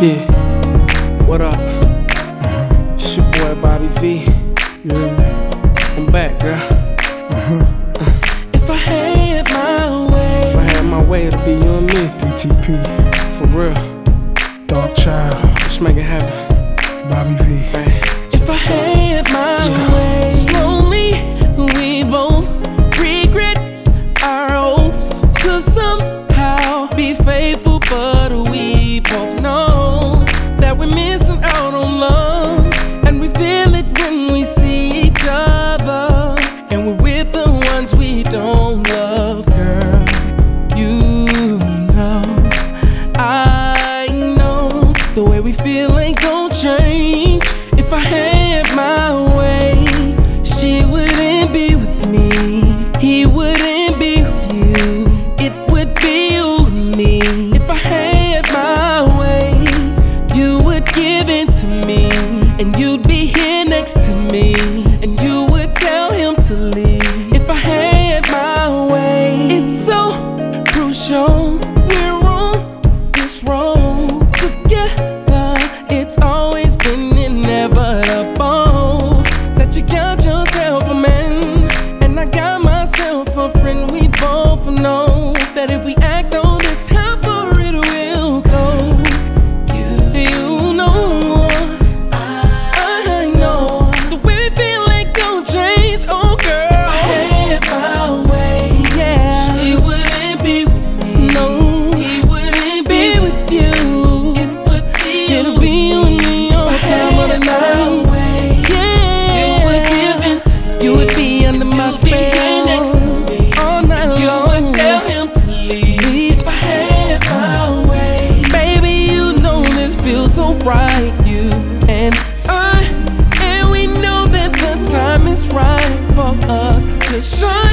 Yeah, what up? It's your boy Bobby V. Yeah. I'm back, girl. If I had my way, If I had my way, it'd be you and me. DTP, For real. Dark Child, Let's make it happen. Bobby V. Hey. if I had my way, slowly we both regret our oaths to somehow be faithful, but we both know that we're missing out on love, and we feel it when we see each other, and we're with the ones we don't love, girl. You know, I know the way we feel ain't gon' change. If I had my way, she wouldn't be with me, he wouldn't be with you, it would be you and me. If I had my way, you would give in to me, and you'd be here next to me, and you would tell him to leave. If I had my way, it's so crucial we're on this road together. It's always been inevitable that you got yourself a man, and I got myself a friend. We both know that if we act on this, how far it will go. You know, I know the way we feel ain't gon' change. Oh girl, if I had my way, yeah, she wouldn't be with me. No, he wouldn't be with you. It'll be you and me all time of the night. Yeah, you would give in to me. You would be under my spell next to me all night long. You would tell him to leave. If I had my way, baby, you know this feels so right. You and I, and we know that the time is right for us to shine.